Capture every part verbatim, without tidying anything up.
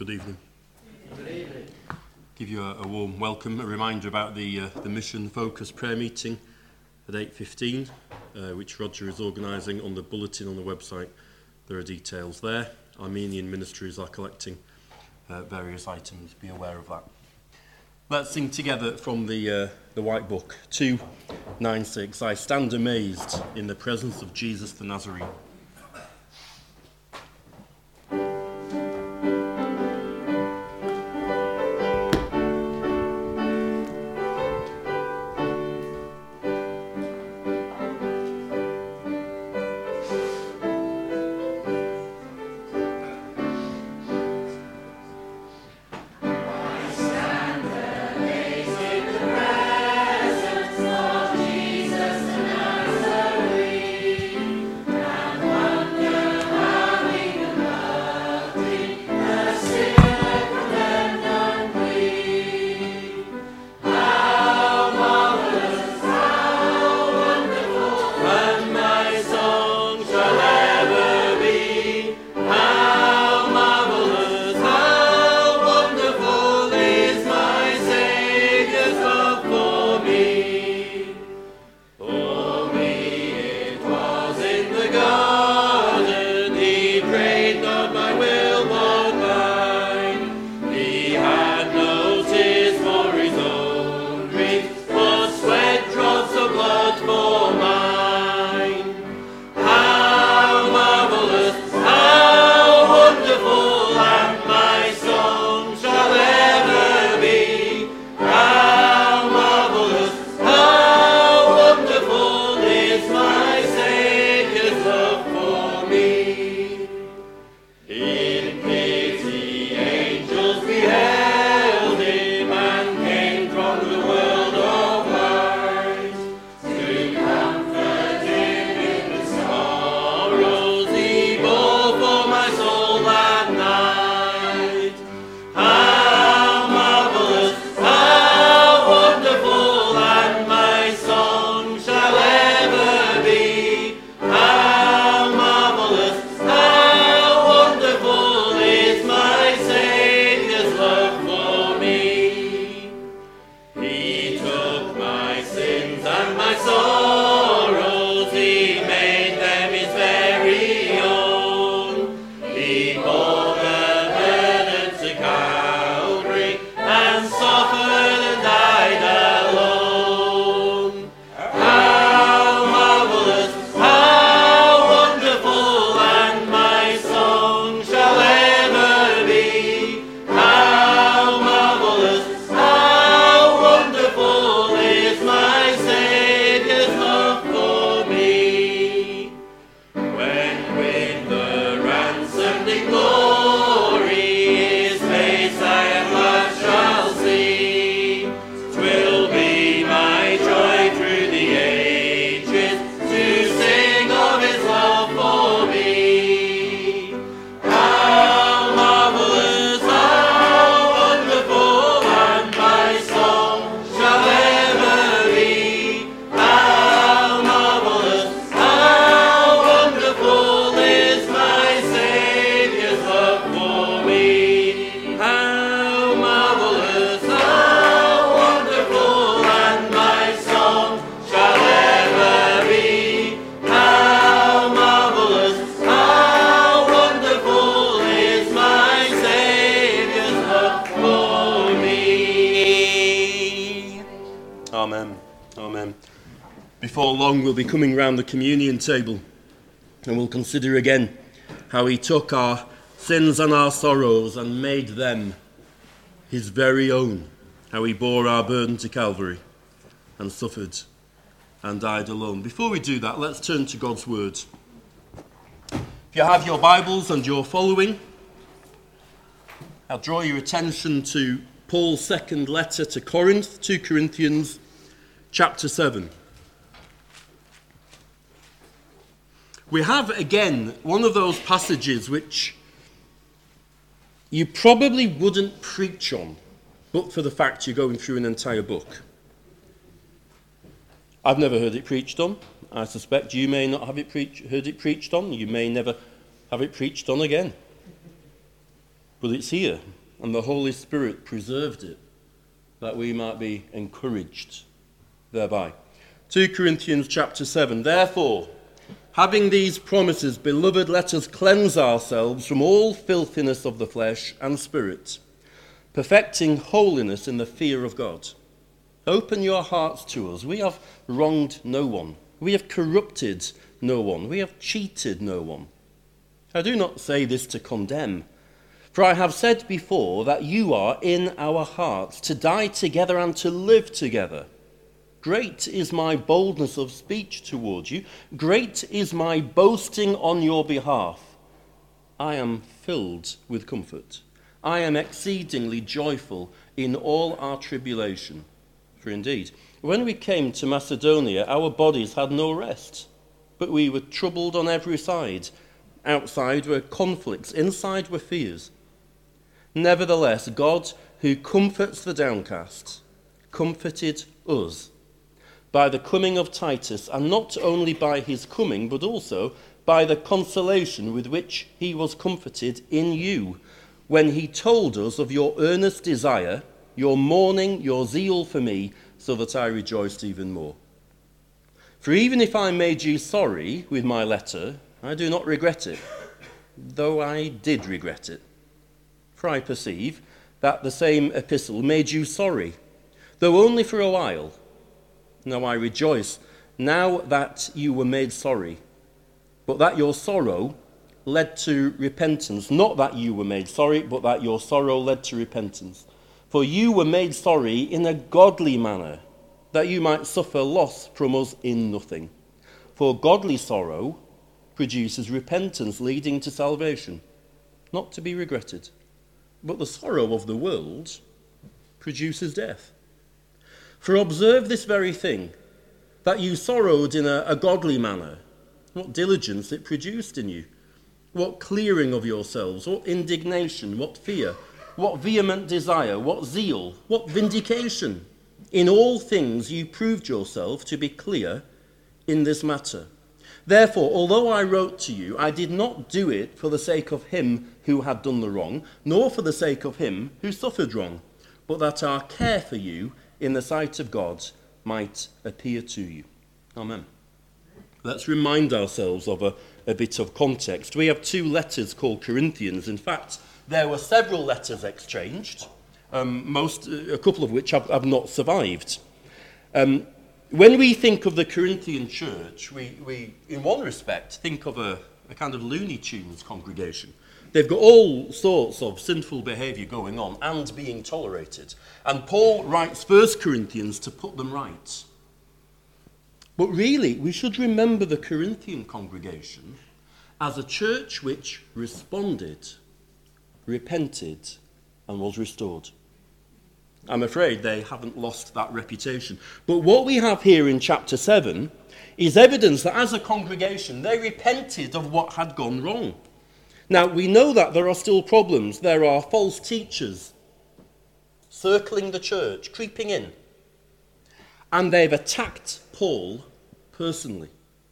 Good evening. Good evening. Give you a, a warm welcome, a reminder about the uh, the mission focus prayer meeting at eight fifteen, uh, which Roger is organising. On the bulletin on the website, there are details there. Armenian ministries are collecting uh, various items. Be aware of that. Let's sing together from the uh, the White Book, two ninety-six. I stand amazed in the presence of Jesus the Nazarene. Before long, we'll be coming round the communion table and we'll consider again how he took our sins and our sorrows and made them his very own, how he bore our burden to Calvary and suffered and died alone. Before we do that, let's turn to God's word. If you have your Bibles and you're following, I'll draw your attention to Paul's second letter to Corinth, two Corinthians chapter seven. We have, again, one of those passages which you probably wouldn't preach on, but for the fact you're going through an entire book. I've never heard it preached on. I suspect you may not have it preach, heard it preached on. You may never have it preached on again. But it's here, and the Holy Spirit preserved it, that we might be encouraged thereby. Second Corinthians chapter seven, therefore, having these promises, beloved, let us cleanse ourselves from all filthiness of the flesh and spirit, perfecting holiness in the fear of God. Open your hearts to us. We have wronged no one. We have corrupted no one. We have cheated no one. I do not say this to condemn, for I have said before that you are in our hearts, to die together and to live together. Great is my boldness of speech towards you. Great is my boasting on your behalf. I am filled with comfort. I am exceedingly joyful in all our tribulation. For indeed, when we came to Macedonia, our bodies had no rest, but we were troubled on every side. Outside were conflicts, inside were fears. Nevertheless, God, who comforts the downcast, comforted us by the coming of Titus, and not only by his coming, but also by the consolation with which he was comforted in you, when he told us of your earnest desire, your mourning, your zeal for me, so that I rejoiced even more. For even if I made you sorry with my letter, I do not regret it, though I did regret it. For I perceive that the same epistle made you sorry, though only for a while. Now I rejoice, now that you were made sorry, but that your sorrow led to repentance. Not that you were made sorry, but that your sorrow led to repentance. For you were made sorry in a godly manner, that you might suffer loss from us in nothing. For godly sorrow produces repentance leading to salvation, not to be regretted. But the sorrow of the world produces death. For observe this very thing, that you sorrowed in a, a godly manner, what diligence it produced in you, what clearing of yourselves, what indignation, what fear, what vehement desire, what zeal, what vindication. In all things you proved yourself to be clear in this matter. Therefore, although I wrote to you, I did not do it for the sake of him who had done the wrong, nor for the sake of him who suffered wrong, but that our care for you in the sight of God might appear to you. Amen. Let's remind ourselves of a, a bit of context. We have two letters called Corinthians. In fact, there were several letters exchanged, um, most, a couple of which have, have not survived. Um, when we think of the Corinthian church, we, we in one respect, think of a, a kind of Looney Tunes congregation. They've got all sorts of sinful behaviour going on and being tolerated. And Paul writes First Corinthians to put them right. But really, we should remember the Corinthian congregation as a church which responded, repented, and was restored. I'm afraid they haven't lost that reputation. But what we have here in chapter seven is evidence that as a congregation, they repented of what had gone wrong. Now, we know that there are still problems. There are false teachers circling the church, creeping in. And they've attacked Paul personally.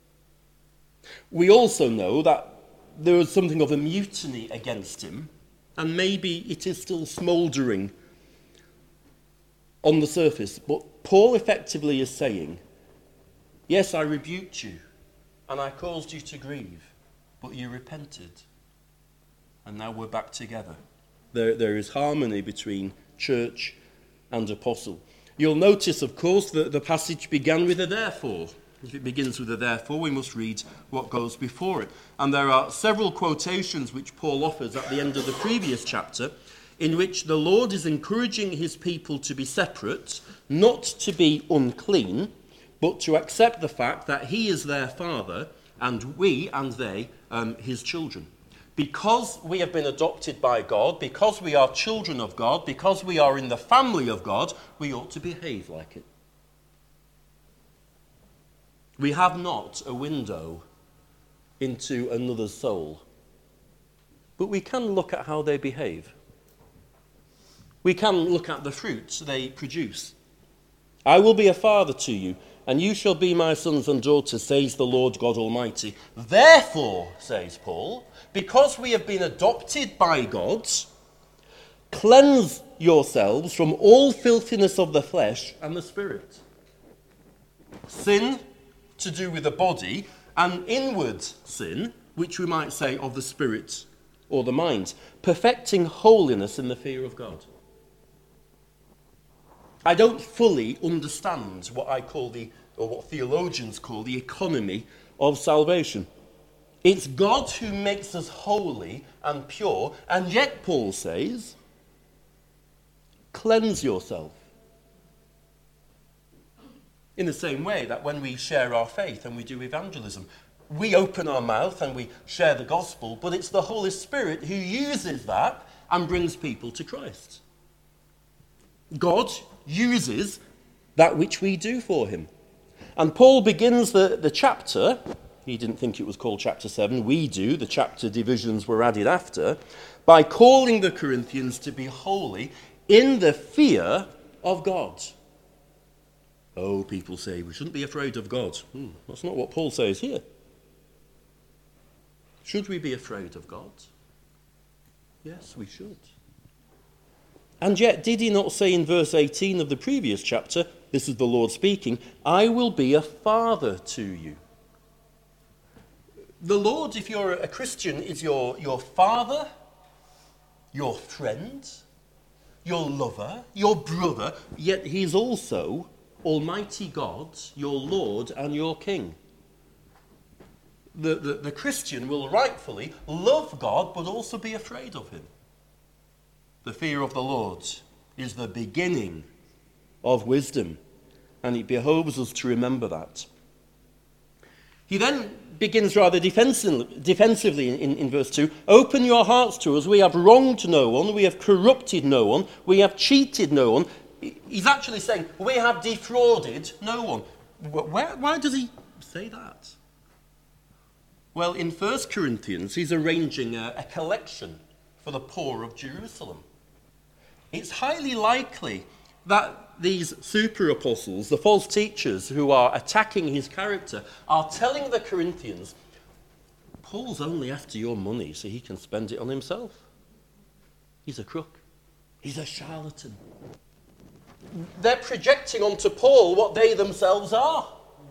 We also know that there was something of a mutiny against him, and maybe it is still smouldering on the surface. But Paul effectively is saying, yes, I rebuked you, and I caused you to grieve, but you repented. And now we're back together. There, there is harmony between church and apostle. You'll notice, of course, that the passage began with a therefore. If it begins with a therefore, we must read what goes before it. And there are several quotations which Paul offers at the end of the previous chapter, in which the Lord is encouraging his people to be separate, not to be unclean, but to accept the fact that he is their father, and we and they um, his children. Because we have been adopted by God, because we are children of God, because we are in the family of God, we ought to behave like it. We have not a window into another's soul, but we can look at how they behave. We can look at the fruits they produce. I will be a father to you, and you shall be my sons and daughters, says the Lord God Almighty. Therefore, says Paul, because we have been adopted by God, Cleanse yourselves from all filthiness of the flesh and the spirit. Sin to do with the body, and inward sin, which we might say of the spirit or the mind, perfecting holiness in the fear of God. I don't fully understand what I call the, or what theologians call the economy of salvation. It's God who makes us holy and pure, and yet Paul says, cleanse yourself. In the same way that when we share our faith and we do evangelism, we open our mouth and we share the gospel, but it's the Holy Spirit who uses that and brings people to Christ. God uses that which we do for him. And Paul begins the, the chapter, he didn't think it was called chapter seven, we do, the chapter divisions were added after, by calling the Corinthians to be holy in the fear of God. Oh, people say, we shouldn't be afraid of God. Hmm, that's not what Paul says here. Should we be afraid of God? Yes, we should. And yet, did he not say in verse eighteen of the previous chapter, this is the Lord speaking, I will be a father to you. The Lord, if you're a Christian, is your, your father, your friend, your lover, your brother, yet he's also Almighty God, your Lord and your King. The, the, the Christian will rightfully love God, but also be afraid of him. The fear of the Lord is the beginning of wisdom, and it behoves us to remember that. He then begins rather defensively in, in verse two. Open your hearts to us. We have wronged no one. We have corrupted no one. We have cheated no one. He's actually saying, we have defrauded no one. Where, why does he say that? Well, in First Corinthians, he's arranging a, a collection for the poor of Jerusalem. It's highly likely that these super apostles, the false teachers who are attacking his character, are telling the Corinthians, Paul's only after your money so he can spend it on himself. He's a crook. He's a charlatan. They're projecting onto Paul what they themselves are.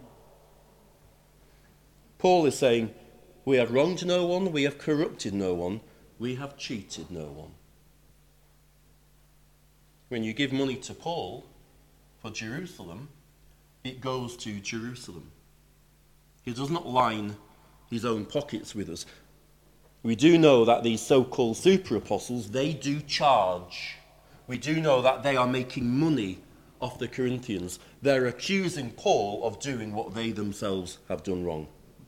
Paul is saying, we have wronged no one, we have corrupted no one, we have cheated no one. When you give money to Paul for Jerusalem, it goes to Jerusalem. He does not line his own pockets with us. We do know that these so-called super apostles, they do charge. We do know that they are making money off the Corinthians. They're accusing Paul of doing what they themselves have done wrong.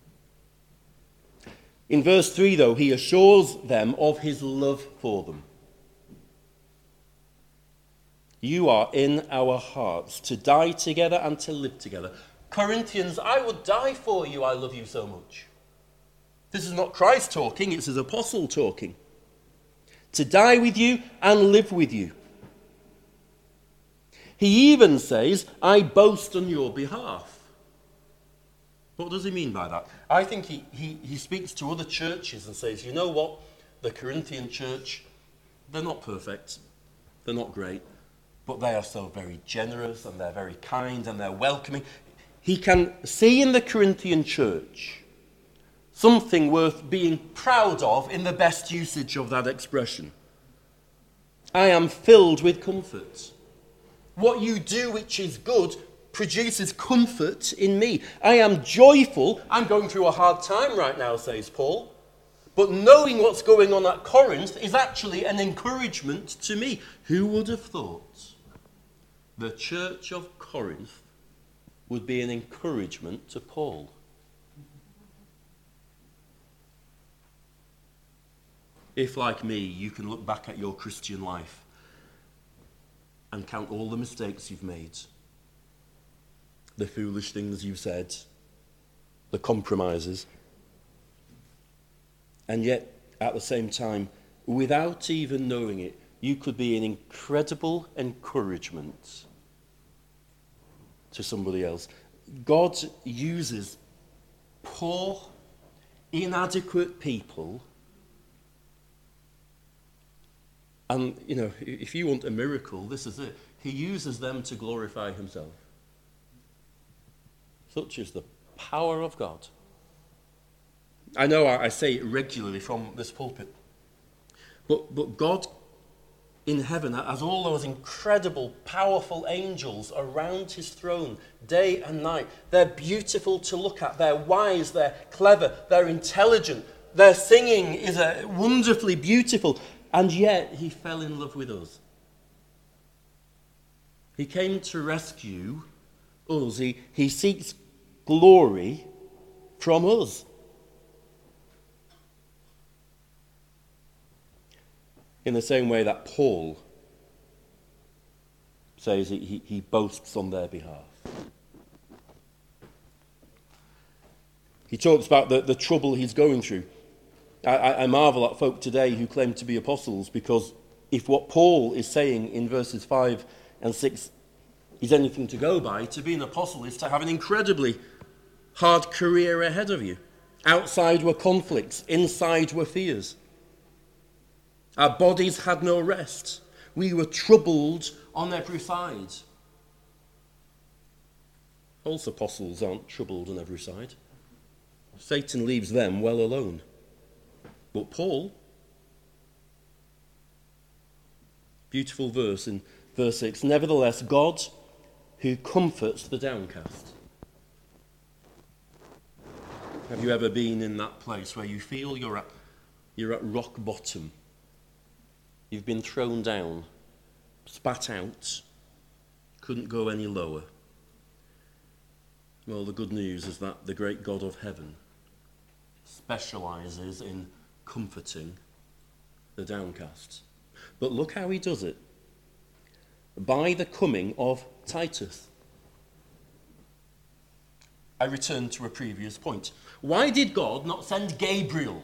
In verse three, though, he assures them of his love for them. You are in our hearts to die together and to live together. Corinthians, I would die for you, I love you so much. This is not Christ talking, it's his apostle talking. To die with you and live with you. He even says, I boast on your behalf. What does he mean by that? I think he, he, he speaks to other churches and says, you know what? The Corinthian church, they're not perfect. They're not great. But they are so very generous and they're very kind and they're welcoming. He can see in the Corinthian church something worth being proud of in the best usage of that expression. I am filled with comfort. What you do which is good produces comfort in me. I am joyful. I'm going through a hard time right now, says Paul. But knowing what's going on at Corinth is actually an encouragement to me. Who would have thought the church of Corinth would be an encouragement to Paul? If, like me, you can look back at your Christian life and count all the mistakes you've made, the foolish things you've said, the compromises, and yet, at the same time, without even knowing it, you could be an incredible encouragement to somebody else. God uses poor, inadequate people And, you know, if you want a miracle, this is it. He uses them to glorify himself. Such is the power of God. I know I say it regularly from this pulpit, but, but God in heaven has all those incredible, powerful angels around his throne day and night. They're beautiful to look at. They're wise. They're clever. They're intelligent. Their singing is a wonderfully beautiful. And yet he fell in love with us. He came to rescue us. He, he seeks glory from us. In the same way that Paul says he, he, he boasts on their behalf. He talks about the, the trouble he's going through. I, I, I marvel at folk today who claim to be apostles, because if what Paul is saying in verses five and six is anything to go by, to be an apostle is to have an incredibly hard career ahead of you. Outside were conflicts, inside were fears. Our bodies had no rest. We were troubled on every side. False apostles aren't troubled on every side. Satan leaves them well alone. But Paul, beautiful verse in verse six, nevertheless, God who comforts the downcast. Have you ever been in that place where you feel you're at, you're at rock bottom? You've been thrown down, spat out, couldn't go any lower. Well, the good news is that the great God of heaven specialises in comforting the downcast. But look how he does it. By the coming of Titus. I return to a previous point. Why did God not send Gabriel?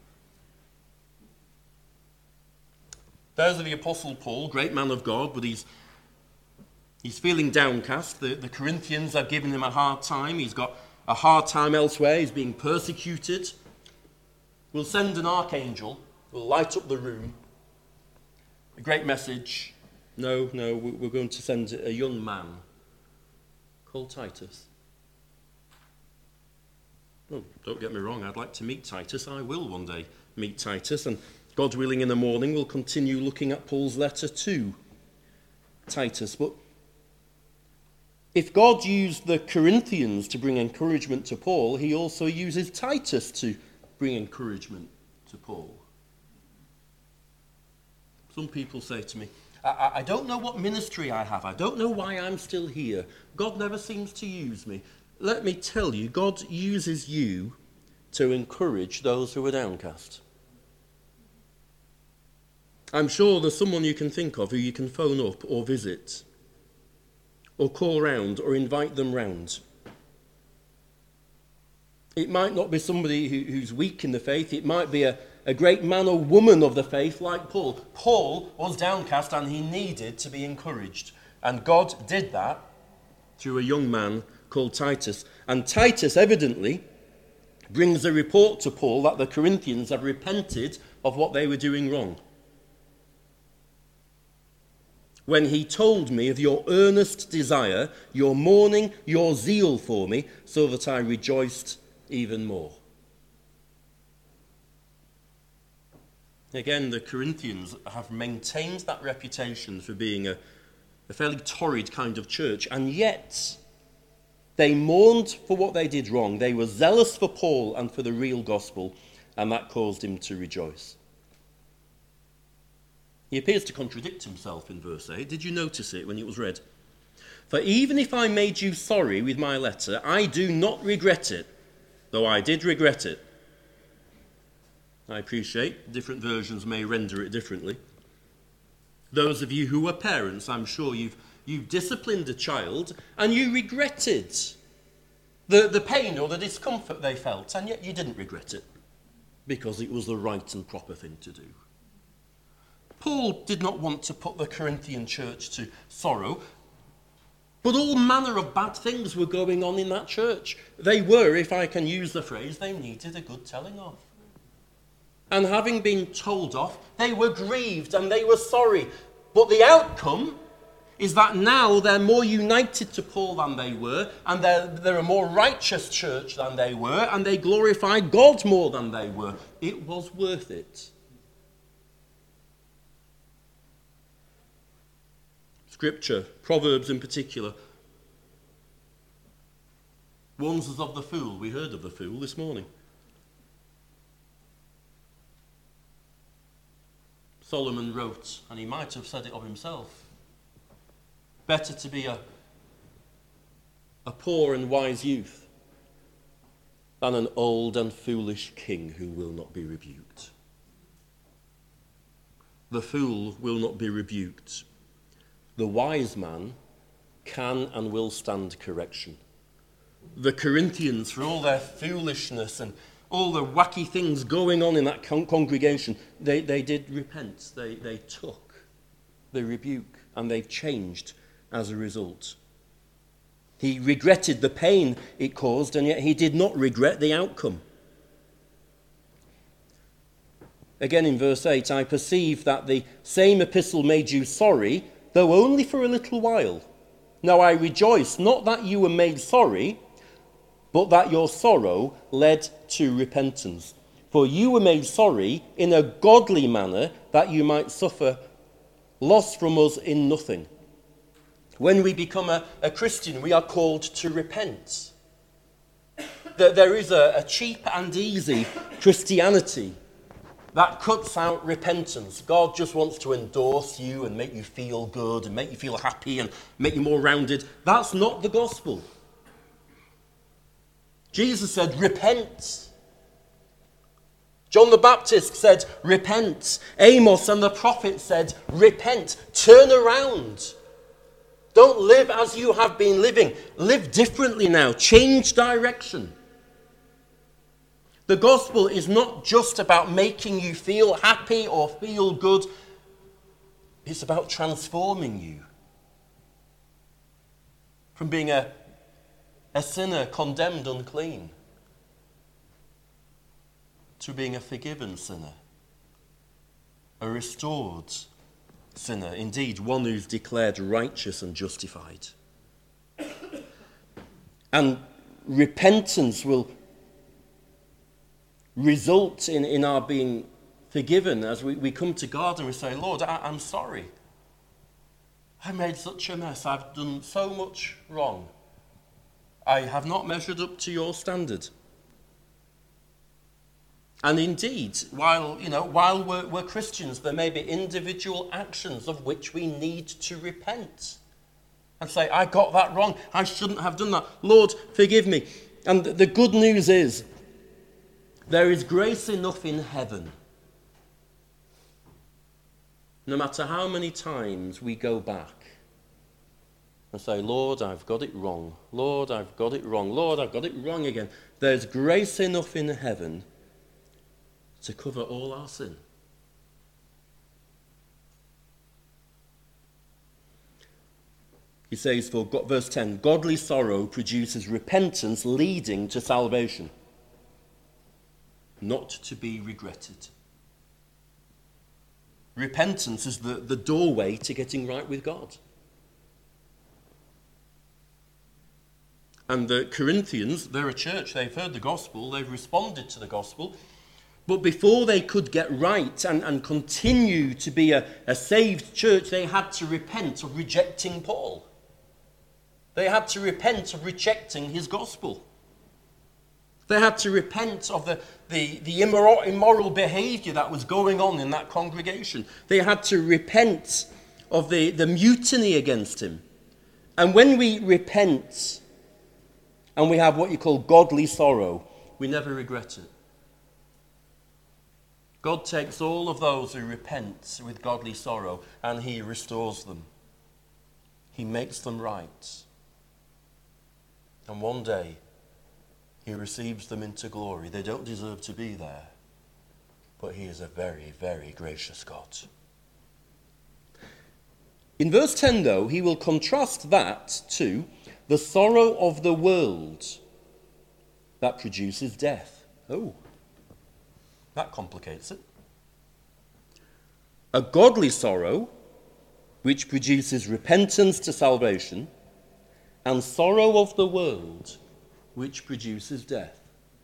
There's the Apostle Paul, great man of God, but he's he's feeling downcast. The, the Corinthians have given him a hard time. He's got a hard time elsewhere. He's being persecuted. We'll send an archangel. We'll light up the room. A great message. No, no, we're going to send a young man called Titus. Oh, don't get me wrong, I'd like to meet Titus. I will one day meet Titus, and God willing, in the morning, we'll continue looking at Paul's letter to Titus. But if God used the Corinthians to bring encouragement to Paul, he also uses Titus to bring encouragement to Paul. Some people say to me, I, I don't know what ministry I have. I don't know why I'm still here. God never seems to use me. Let me tell you, God uses you to encourage those who are downcast. I'm sure there's someone you can think of who you can phone up or visit, or call round or invite them round. It might not be somebody who, who's weak in the faith. It might be a, a great man or woman of the faith like Paul. Paul was downcast and he needed to be encouraged. And God did that through a young man called Titus. And Titus evidently brings a report to Paul that the Corinthians have repented of what they were doing wrong. When he told me of your earnest desire, your mourning, your zeal for me, so that I rejoiced even more. Again, the Corinthians have maintained that reputation for being a, a fairly torrid kind of church, and yet they mourned for what they did wrong. They were zealous for Paul and for the real gospel, and that caused him to rejoice. He appears to contradict himself in verse eight. Did you notice it when it was read? For even if I made you sorry with my letter, I do not regret it, though I did regret it. I appreciate different versions may render it differently. Those of you who are parents, I'm sure you've, you've disciplined a child and you regretted the, the pain or the discomfort they felt, and yet you didn't regret it because it was the right and proper thing to do. Paul did not want to put the Corinthian church to sorrow, but all manner of bad things were going on in that church. They were, if I can use the phrase, they needed a good telling off. And having been told off, they were grieved and they were sorry. But the outcome is that now they're more united to Paul than they were, and they're, they're a more righteous church than they were, and they glorified God more than they were. It was worth it. Scripture, Proverbs in particular, warns us of the fool. We heard of the fool this morning. Solomon wrote, and he might have said it of himself, better to be a, a poor and wise youth than an old and foolish king who will not be rebuked. The fool will not be rebuked. The wise man can and will stand correction. The Corinthians, for all their foolishness and all the wacky things going on in that con- congregation, they, they did repent. They, they took the rebuke and they changed as a result. He regretted the pain it caused, and yet he did not regret the outcome. Again in verse eight, I perceive that the same epistle made you sorry, though only for a little while. Now I rejoice, not that you were made sorry, but that your sorrow led to repentance. For you were made sorry in a godly manner, that you might suffer loss from us in nothing. When we become a, a Christian, we are called to repent. There, there is a, a cheap and easy Christianity that cuts out repentance. God just wants to endorse you and make you feel good and make you feel happy and make you more rounded. That's not the gospel. Jesus said, repent. John the Baptist said, repent. Amos and the prophet said, repent. Turn around. Don't live as you have been living. Live differently now. Change direction. The gospel is not just about making you feel happy or feel good. It's about transforming you from being a, a sinner condemned unclean to being a forgiven sinner, a restored sinner, indeed one who's declared righteous and justified. And repentance will result in, in our being forgiven as we, we come to God and we say, Lord, I, I'm sorry. I made such a mess. I've done so much wrong. I have not measured up to your standard. And indeed, while, you know, while we're, we're Christians, there may be individual actions of which we need to repent and say, I got that wrong. I shouldn't have done that. Lord, forgive me. And the good news is, there is grace enough in heaven. No matter how many times we go back and say, Lord, I've got it wrong. Lord, I've got it wrong. Lord, I've got it wrong again. There's grace enough in heaven to cover all our sin. He says, for God, verse ten, godly sorrow produces repentance leading to salvation, not to be regretted. Repentance is the, the doorway to getting right with God. And the Corinthians, they're a church, they've heard the gospel, they've responded to the gospel, but before they could get right and, and continue to be a, a saved church, they had to repent of rejecting Paul. They had to repent of rejecting his gospel. They had to repent of the, the, the immoral, immoral behavior that was going on in that congregation. They had to repent of the, the mutiny against him. And when we repent and we have what you call godly sorrow, we never regret it. God takes all of those who repent with godly sorrow and he restores them. He makes them right. And one day, he receives them into glory. They don't deserve to be there, but he is a very, very gracious God. In verse ten, though, he will contrast that to the sorrow of the world that produces death. Oh. That complicates it. A godly sorrow, which produces repentance to salvation, and sorrow of the world, which produces death.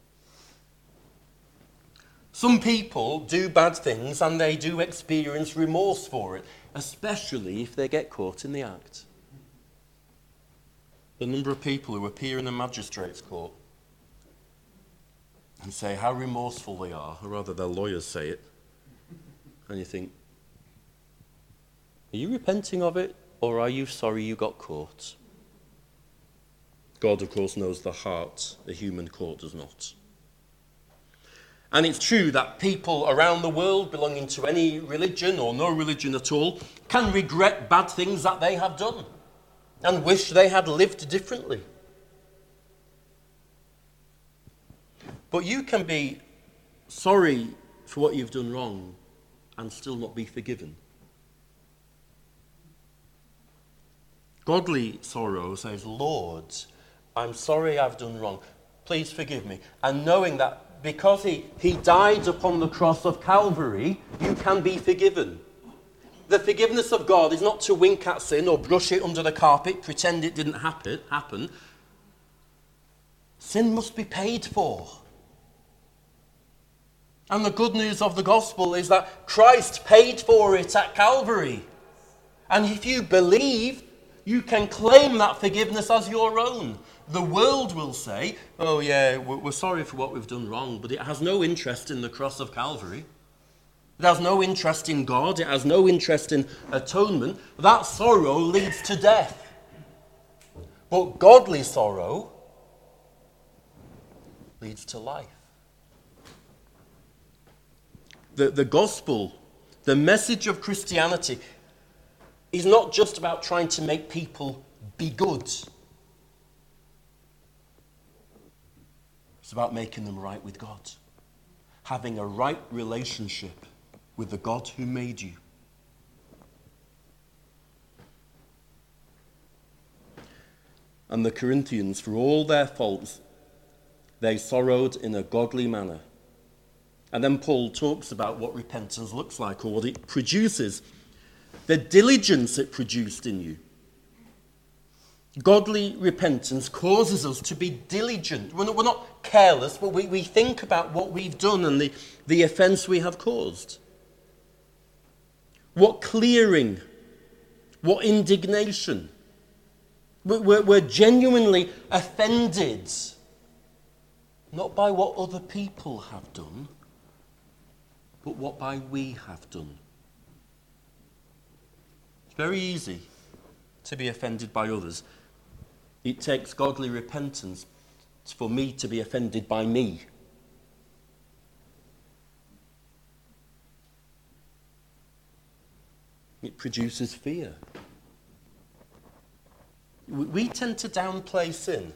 Some people do bad things and they do experience remorse for it, especially if they get caught in the act. The number of people who appear in a magistrate's court and say how remorseful they are, or rather their lawyers say it, and you think, are you repenting of it, or are you sorry you got caught? God, of course, knows the heart. The human court does not. And it's true that people around the world belonging to any religion or no religion at all can regret bad things that they have done and wish they had lived differently. But you can be sorry for what you've done wrong and still not be forgiven. Godly sorrow says, Lord, I'm sorry I've done wrong. Please forgive me. And knowing that because he, he died upon the cross of Calvary, you can be forgiven. The forgiveness of God is not to wink at sin or brush it under the carpet, pretend it didn't happen. happen. Sin must be paid for. And the good news of the gospel is that Christ paid for it at Calvary. And if you believe, you can claim that forgiveness as your own. The world will say, oh yeah, we're sorry for what we've done wrong, but it has no interest in the cross of Calvary. It has no interest in God. It has no interest in atonement. That sorrow leads to death. But godly sorrow leads to life. The, the gospel, the message of Christianity, is not just about trying to make people be good. It's about making them right with God. Having a right relationship with the God who made you. And the Corinthians, for all their faults, they sorrowed in a godly manner. And then Paul talks about what repentance looks like, or what it produces. The diligence it produced in you. Godly repentance causes us to be diligent. We're not, we're not careless, but we, we think about what we've done and the, the offence we have caused. What clearing, what indignation. We're, we're genuinely offended, not by what other people have done, but what by we have done. It's very easy to be offended by others. It takes godly repentance for me to be offended by me. It produces fear. We tend to downplay sin.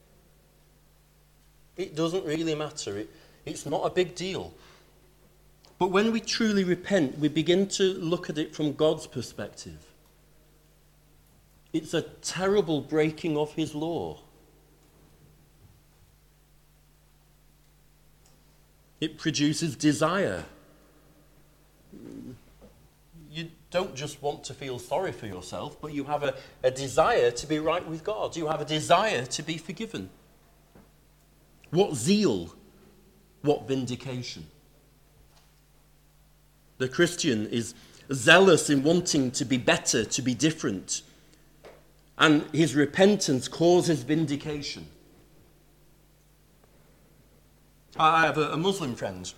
It doesn't really matter. It, it's not a big deal. But when we truly repent, we begin to look at it from God's perspective. It's a terrible breaking of his law. It produces desire. You don't just want to feel sorry for yourself, but you have a, a desire to be right with God. You have a desire to be forgiven. What zeal, what vindication. The Christian is zealous in wanting to be better, to be different. And his repentance causes vindication. I have a, a Muslim friend.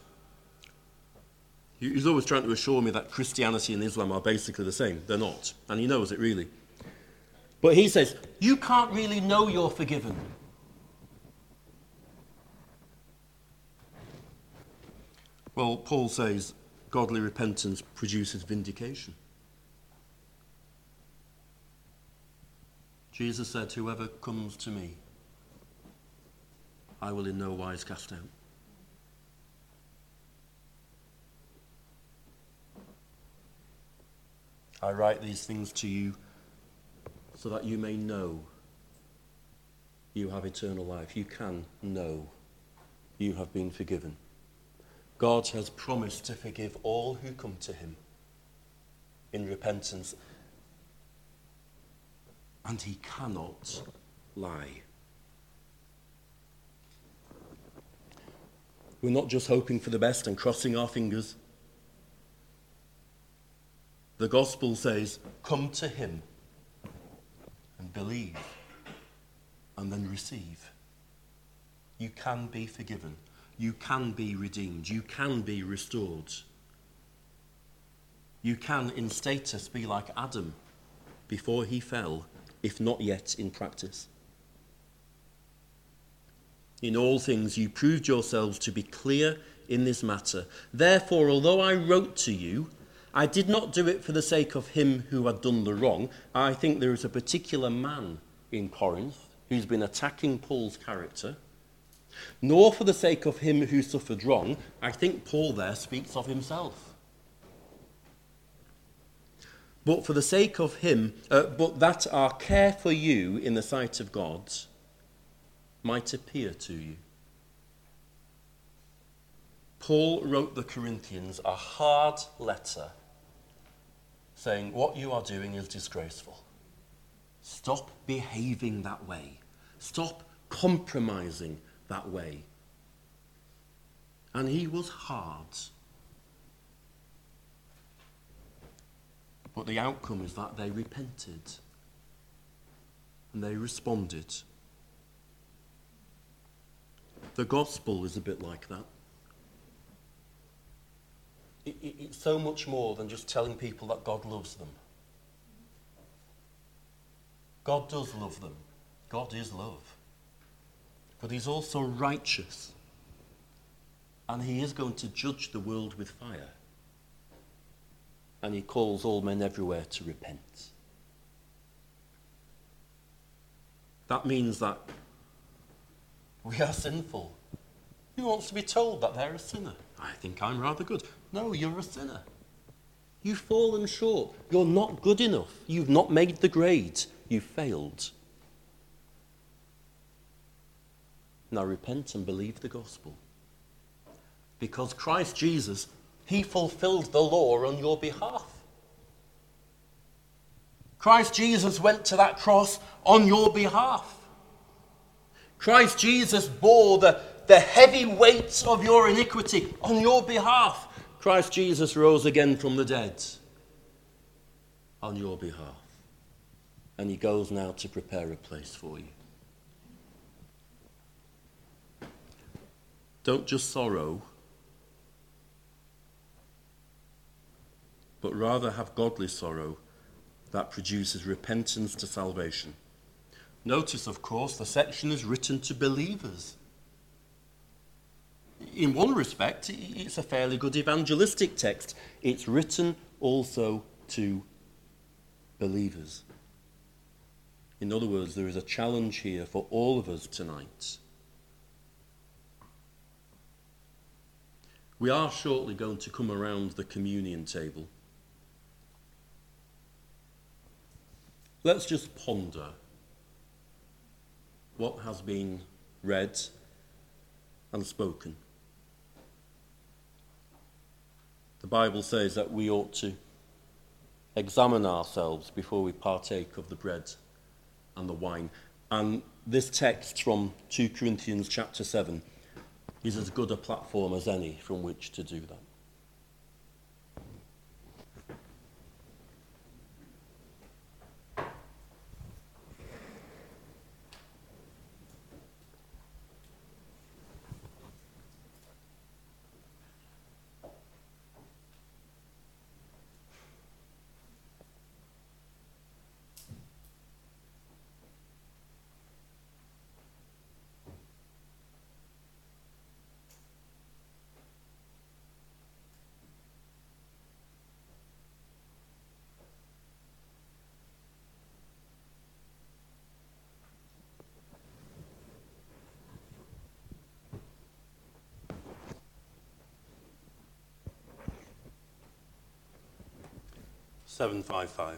He's always trying to assure me that Christianity and Islam are basically the same. They're not. And he knows it, really. But he says, you can't really know you're forgiven. Well, Paul says, godly repentance produces vindication. Jesus said, whoever comes to me, I will in no wise cast out. I write these things to you so that you may know you have eternal life. You can know you have been forgiven. God has promised to forgive all who come to him in repentance. And he cannot lie. We're not just hoping for the best and crossing our fingers. The gospel says, come to him and believe and then receive. You can be forgiven. You can be redeemed. You can be restored. You can, in status, be like Adam before he fell, if not yet in practice. In all things you proved yourselves to be clear in this matter. Therefore, although I wrote to you, I did not do it for the sake of him who had done the wrong. I think there is a particular man in Corinth who's been attacking Paul's character. Nor for the sake of him who suffered wrong. I think Paul there speaks of himself. But for the sake of him, uh, but that our care for you in the sight of God might appear to you. Paul wrote the Corinthians a hard letter saying, what you are doing is disgraceful. Stop behaving that way. Stop compromising that way. And he was hard. But the outcome is that they repented. And they responded. The gospel is a bit like that. It, it, it's so much more than just telling people that God loves them. God does love them. God is love. But he's also righteous. And he is going to judge the world with fire. And he calls all men everywhere to repent. That means that we are sinful. Who wants to be told that they're a sinner? I think I'm rather good. No, you're a sinner. You've fallen short. You're not good enough. You've not made the grade. You've failed. Now repent and believe the gospel. Because Christ Jesus, he fulfilled the law on your behalf. Christ Jesus went to that cross on your behalf. Christ Jesus bore the, the heavy weight of your iniquity on your behalf. Christ Jesus rose again from the dead on your behalf. And he goes now to prepare a place for you. Don't just sorrow, but rather have godly sorrow that produces repentance to salvation. Notice, of course, the section is written to believers. In one respect, it's a fairly good evangelistic text. It's written also to believers. In other words, there is a challenge here for all of us tonight. We are shortly going to come around the communion table. Let's just ponder what has been read and spoken. The Bible says that we ought to examine ourselves before we partake of the bread and the wine. And this text from two Corinthians chapter seven is as good a platform as any from which to do that. seven five five.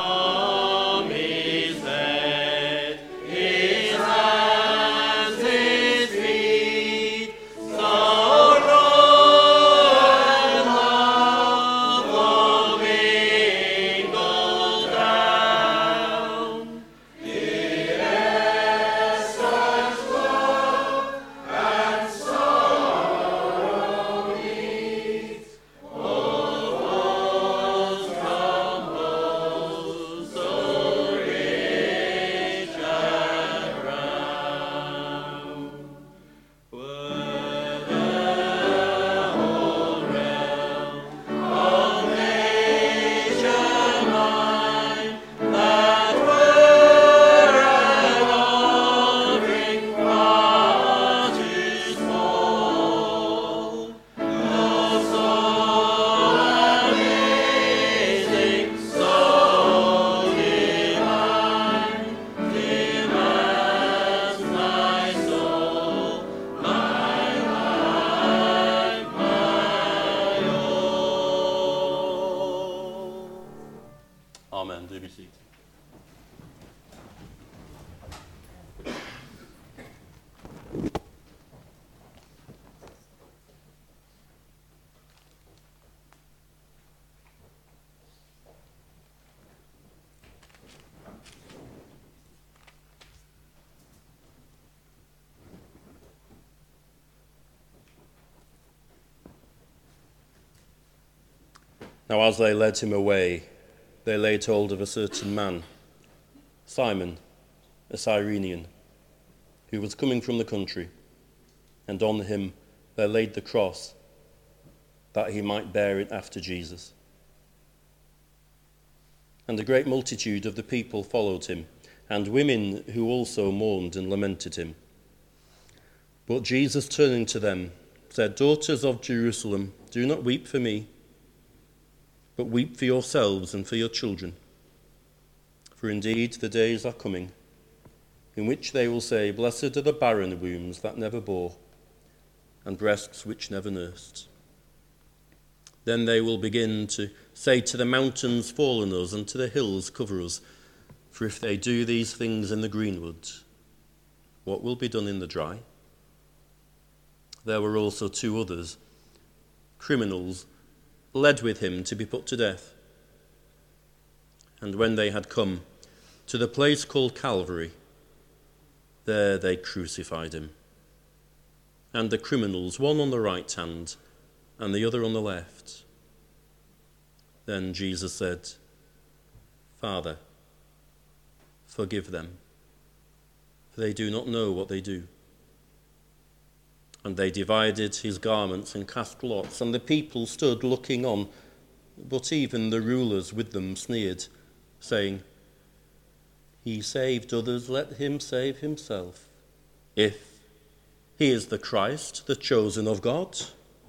Amen. Do be seated. Now as they led him away, they laid hold of a certain man, Simon, a Cyrenian, who was coming from the country, and on him they laid the cross, that he might bear it after Jesus. And a great multitude of the people followed him, and women who also mourned and lamented him. But Jesus, turning to them, said, "Daughters of Jerusalem, do not weep for me, but weep for yourselves and for your children. For indeed the days are coming, in which they will say, Blessed are the barren wombs that never bore, and breasts which never nursed. Then they will begin to say to the mountains, Fall on us, and to the hills, cover us. For if they do these things in the greenwood, what will be done in the dry?" There were also two others, criminals, led with him to be put to death. And when they had come to the place called Calvary, there they crucified him, and the criminals, one on the right hand and the other on the left. Then Jesus said, "Father, forgive them, for they do not know what they do." And they divided his garments and cast lots, and the people stood looking on, but even the rulers with them sneered, saying, "He saved others, let him save himself, if he is the Christ, the chosen of God."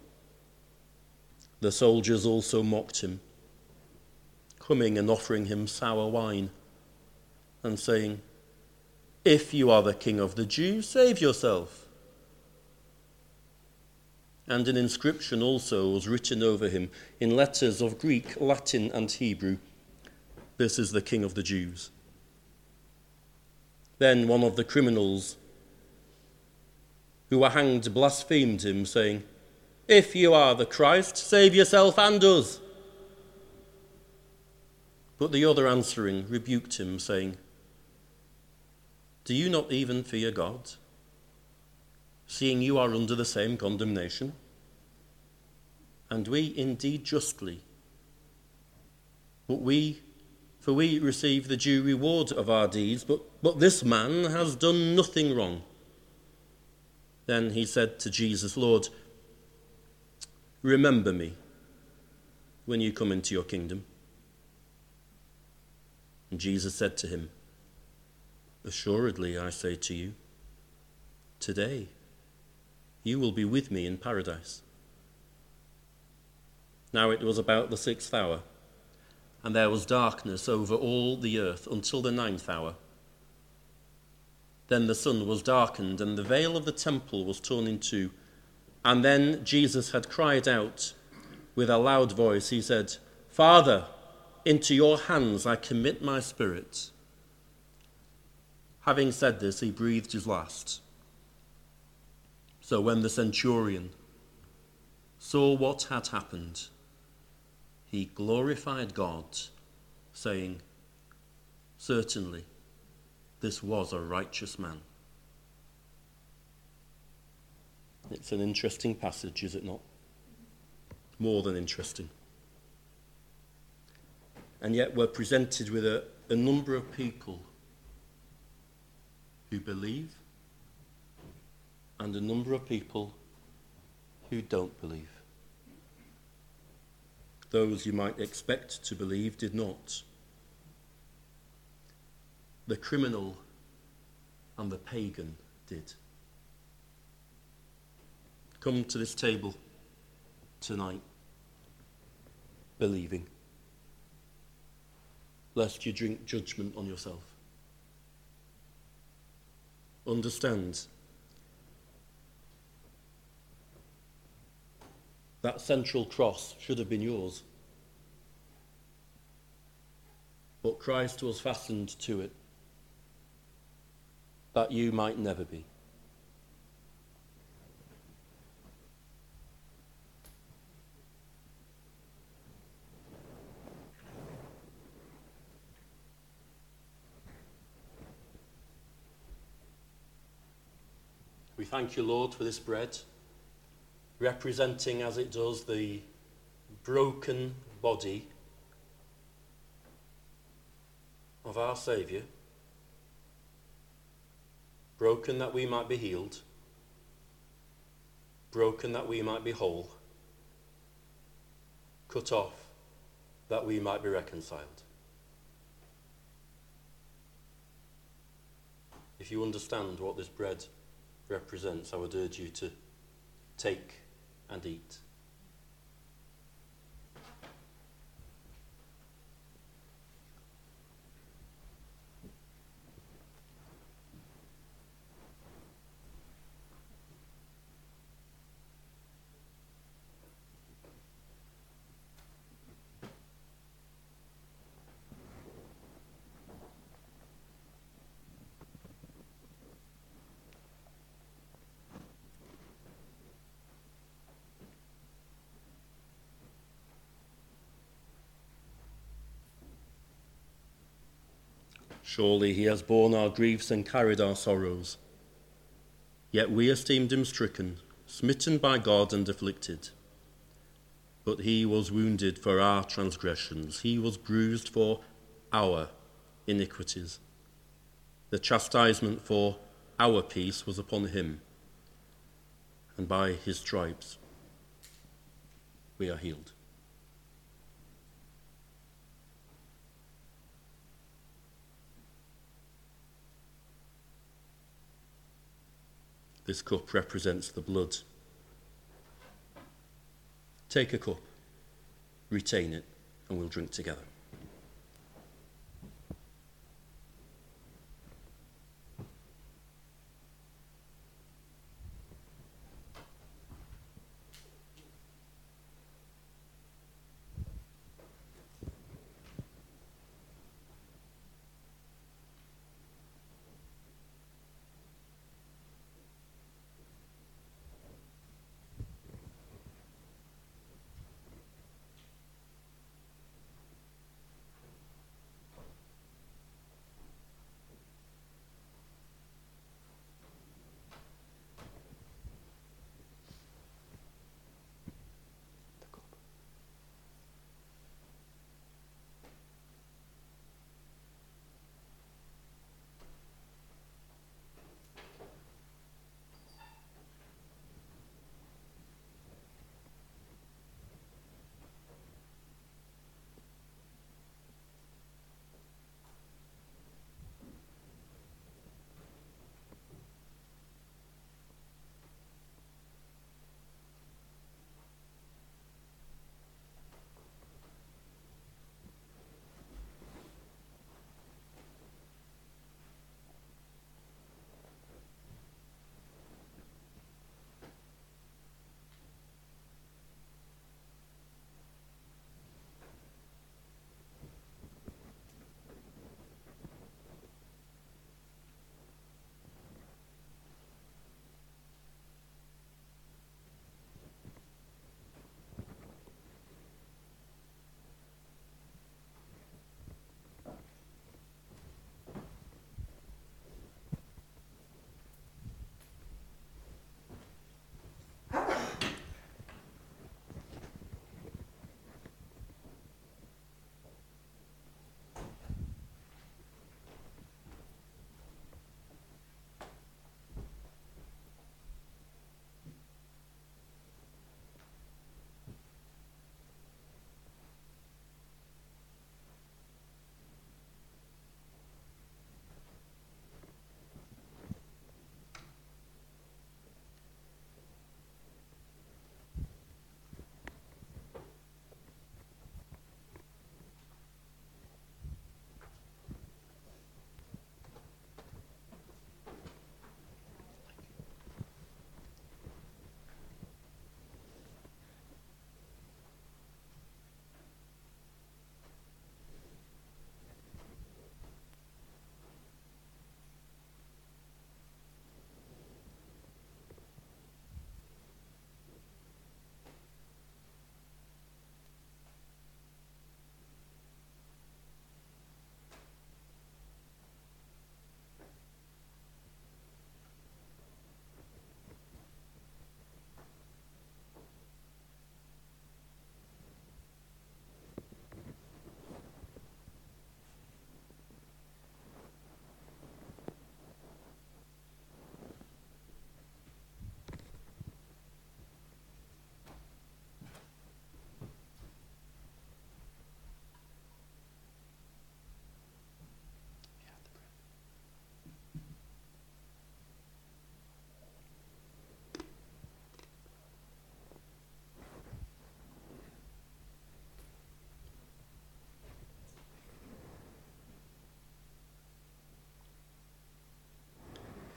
The soldiers also mocked him, coming and offering him sour wine, and saying, "If you are the King of the Jews, save yourself." And an inscription also was written over him in letters of Greek, Latin, and Hebrew, "This is the King of the Jews." Then one of the criminals who were hanged blasphemed him, saying, "If you are the Christ, save yourself and us." But the other answering rebuked him, saying, "Do you not even fear God, seeing you are under the same condemnation? And we indeed justly, but we, for we receive the due reward of our deeds, but, but this man has done nothing wrong." Then he said to Jesus, "Lord, remember me when you come into your kingdom." And Jesus said to him, "Assuredly, I say to you, today you will be with me in paradise." Now it was about the sixth hour, and there was darkness over all the earth until the ninth hour. Then the sun was darkened, and the veil of the temple was torn in two. And then Jesus had cried out with a loud voice. He said, "Father, into your hands I commit my spirit." Having said this, he breathed his last. So when the centurion saw what had happened, he glorified God, saying, "Certainly, this was a righteous man." It's an interesting passage, is it not? More than interesting. And yet we're presented with a, a number of people who believe and a number of people who don't believe. Those you might expect to believe did not. The criminal and the pagan did. Come to this table tonight believing, lest you drink judgment on yourself. Understand that central cross should have been yours, but Christ was fastened to it, that you might never be. We thank you, Lord, for this bread, representing as it does the broken body of our Saviour, broken that we might be healed, broken that we might be whole, cut off that we might be reconciled. If you understand what this bread represents, I would urge you to take and eat. Surely he has borne our griefs and carried our sorrows. Yet we esteemed him stricken, smitten by God and afflicted. But he was wounded for our transgressions. He was bruised for our iniquities. The chastisement for our peace was upon him, and by his stripes we are healed. This cup represents the blood. Take a cup, retain it, and we'll drink together.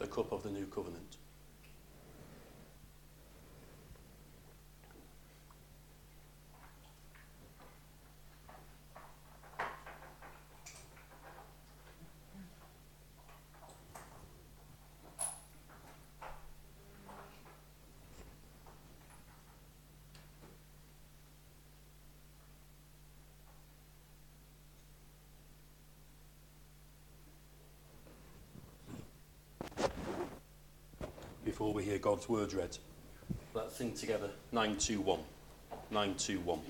cup of the new covenant. Before we hear God's word read, let's sing together nine two one. nine two one.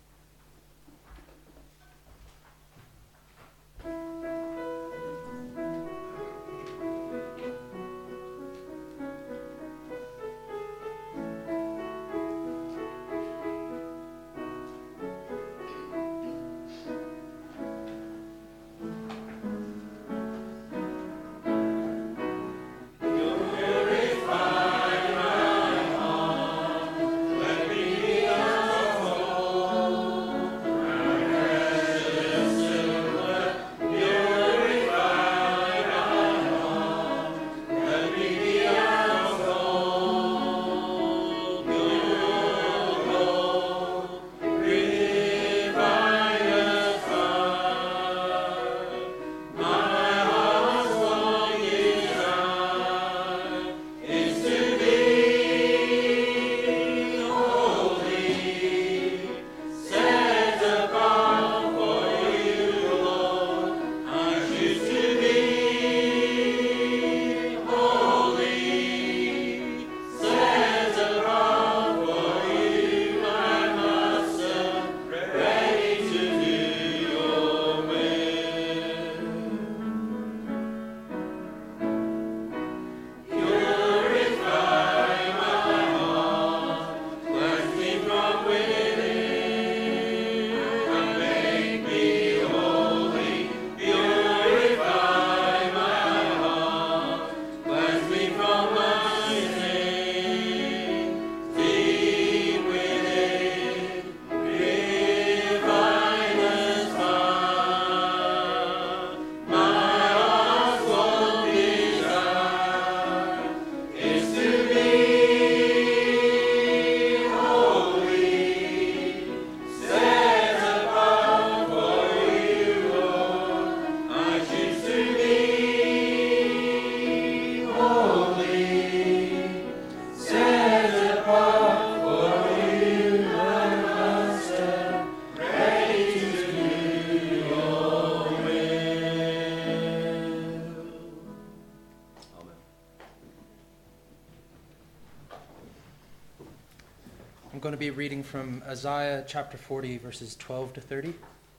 I'm going to be reading from Isaiah chapter forty, verses twelve to thirty,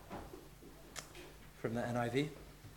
from the N I V.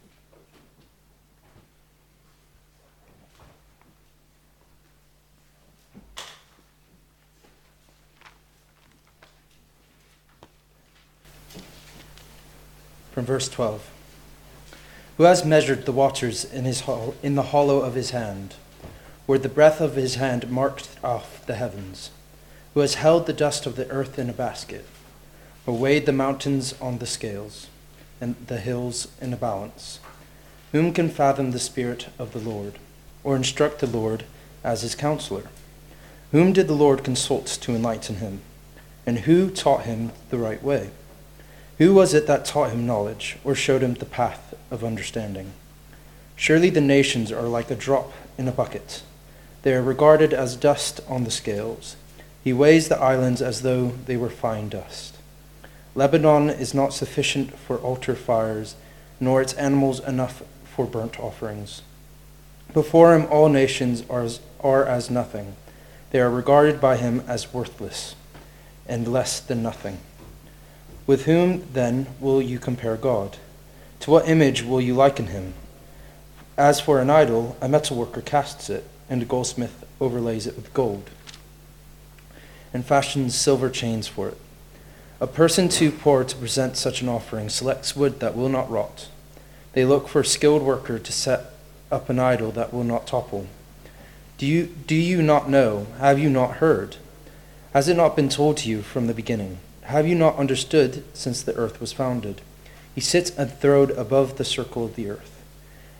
From verse twelve. Who has measured the waters in his hol- in the hollow of his hand, where the breath of his hand marked off the heavens? Who has held the dust of the earth in a basket, or weighed the mountains on the scales, and the hills in a balance? Whom can fathom the Spirit of the Lord, or instruct the Lord as his counselor? Whom did the Lord consult to enlighten him? And who taught him the right way? Who was it that taught him knowledge, or showed him the path of understanding? Surely the nations are like a drop in a bucket. They are regarded as dust on the scales. He weighs the islands as though they were fine dust. Lebanon is not sufficient for altar fires, nor its animals enough for burnt offerings. Before him all nations are as, are as nothing. They are regarded by him as worthless, and less than nothing. With whom, then, will you compare God? To what image will you liken him? As for an idol, a metalworker casts it, and a goldsmith overlays it with gold, and fashions silver chains for it. A person too poor to present such an offering selects wood that will not rot. They look for a skilled worker to set up an idol that will not topple. Do you, do you not know? Have you not heard? Has it not been told to you from the beginning? Have you not understood since the earth was founded? He sits enthroned above the circle of the earth,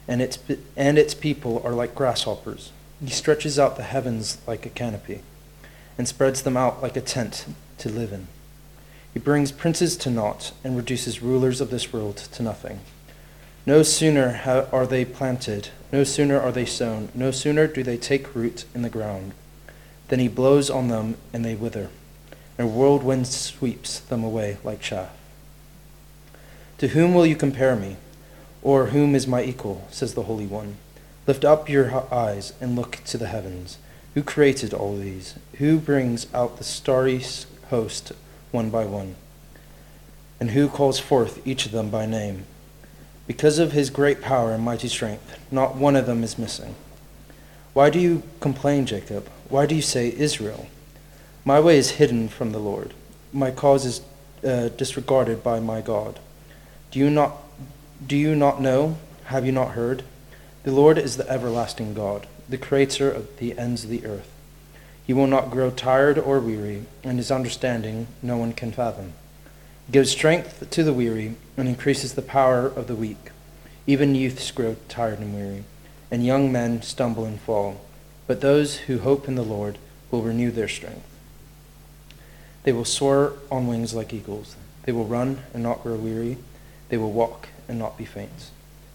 and its, and its people are like grasshoppers. He stretches out the heavens like a canopy, and spreads them out like a tent to live in. He brings princes to naught, and reduces rulers of this world to nothing. No sooner ha- are they planted, no sooner are they sown, no sooner do they take root in the ground, than he blows on them, and they wither, and a whirlwind sweeps them away like chaff. To whom will you compare me? Or whom is my equal, says the Holy One. Lift up your eyes and look to the heavens. Who created all these? Who brings out the starry host one by one? And who calls forth each of them by name? Because of his great power and mighty strength, not one of them is missing. Why do you complain, Jacob? Why do you say, Israel? My way is hidden from the Lord. My cause is uh, disregarded by my God. Do you not Do you not know? Have you not heard? The Lord is the everlasting God, the creator of the ends of the earth. He will not grow tired or weary, and his understanding no one can fathom. He gives strength to the weary and increases the power of the weak. Even youths grow tired and weary, and young men stumble and fall. But those who hope in the Lord will renew their strength. They will soar on wings like eagles. They will run and not grow weary. They will walk and not be faint.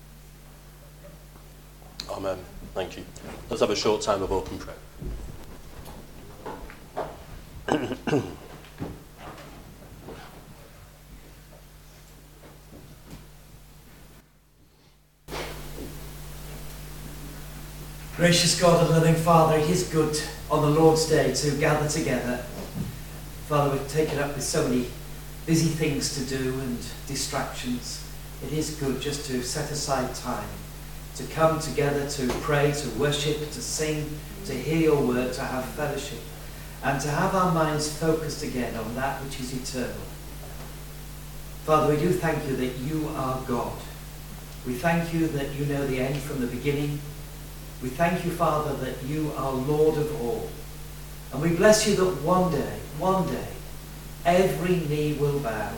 Amen. Thank you. Let's have a short time of open prayer. Gracious God and loving Father, it is good on the Lord's Day to gather together. Father, we've taken up with so many busy things to do and distractions. It is good just to set aside time to come together, to pray, to worship, to sing, to hear your word, to have fellowship, and to have our minds focused again on that which is eternal. Father, we do thank you that you are God. We thank you that you know the end from the beginning. We thank you, Father, that you are Lord of all. And we bless you that one day, one day, every knee will bow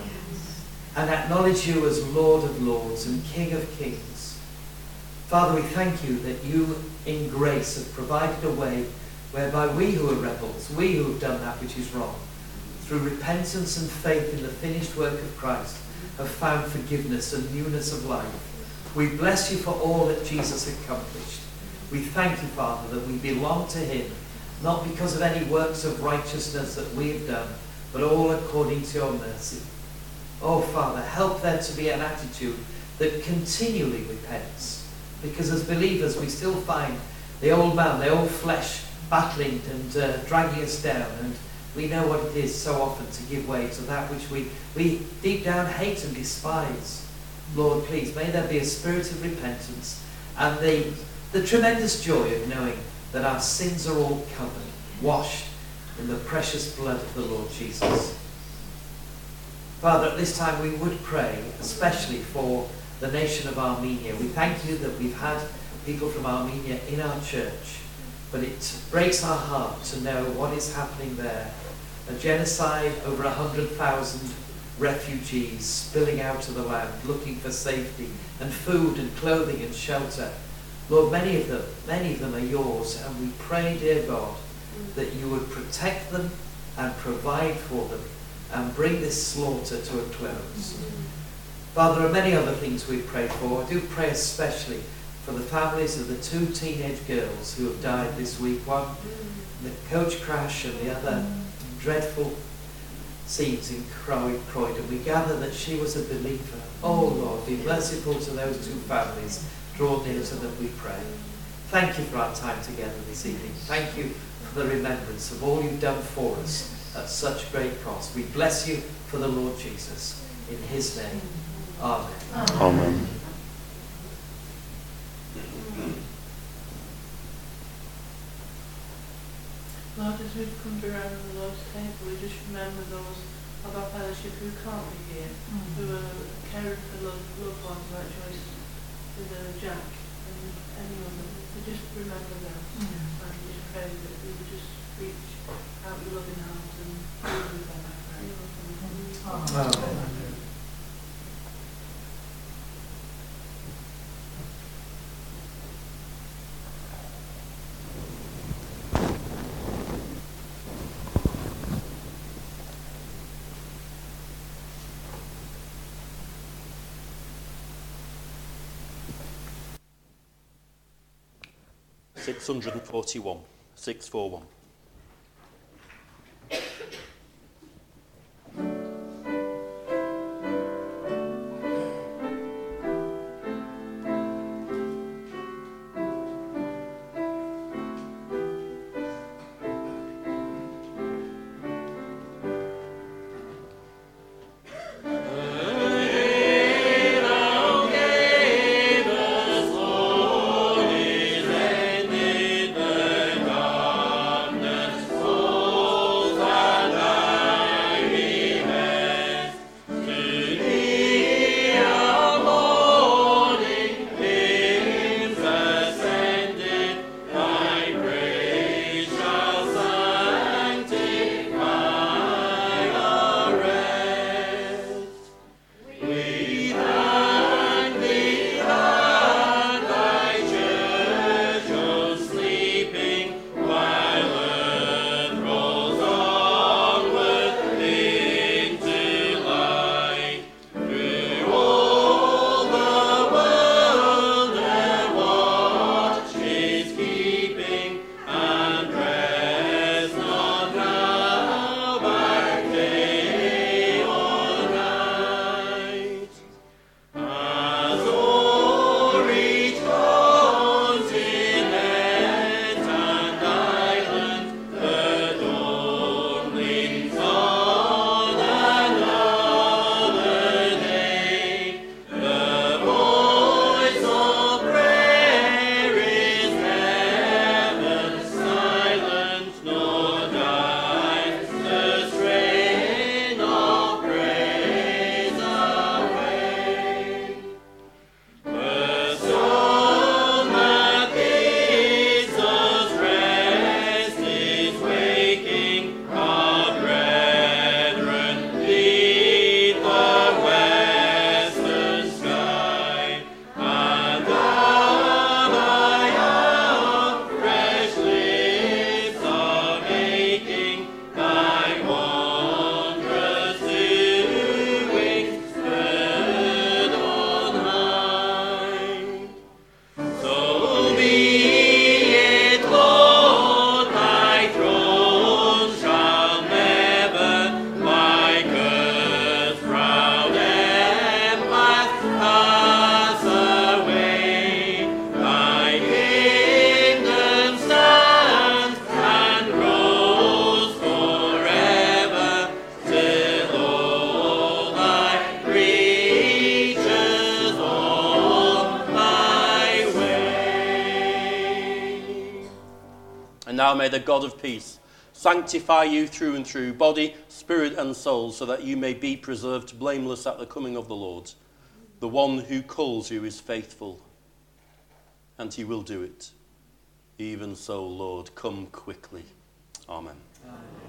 and acknowledge you as Lord of lords and King of kings. Father, we thank you that you, in grace, have provided a way whereby we who are rebels, we who have done that which is wrong, through repentance and faith in the finished work of Christ, have found forgiveness and newness of life. We bless you for all that Jesus accomplished. We thank you, Father, that we belong to him, not because of any works of righteousness that we have done, but all according to your mercy. Oh, Father, help there to be an attitude that continually repents, because as believers we still find the old man, the old flesh battling and uh, dragging us down, and we know what it is so often to give way to that which we, we deep down hate and despise. Lord, please, may there be a spirit of repentance and the, the tremendous joy of knowing that our sins are all covered, washed in the precious blood of the Lord Jesus. Father, at this time we would pray especially for the nation of Armenia. We thank you that we've had people from Armenia in our church, but it breaks our heart to know what is happening there. A genocide, over a hundred thousand refugees spilling out of the land, looking for safety and food and clothing and shelter. Lord, many of them, many of them are yours, and we pray, dear God, that you would protect them and provide for them and bring this slaughter to a close. Father, there are many other things we pray for. I do pray especially for the families of the two teenage girls who have died this week. One, the coach crash, and the other, dreadful scenes in Croydon. We gather that she was a believer. Oh Lord, be merciful to those two families. Draw near to them, we pray. Thank you for our time together this evening. Thank you for the remembrance of all you've done for us at such great cost. We bless you for the Lord Jesus. In his name. Amen. Amen. Lord, as we've come around the Lord's table, we just remember those of our fellowship who can't be here, mm. who are caring for loved, loved ones like Joyce with uh, Jack and any other. We just remember them mm. and just pray that we would just reach out with loving arms and be with them. I pray. Mm. Amen. six forty-one. six forty-one. Now may the God of peace sanctify you through and through, body, spirit and soul, so that you may be preserved blameless at the coming of the Lord. The one who calls you is faithful, and he will do it. Even so, Lord, come quickly. Amen. Amen.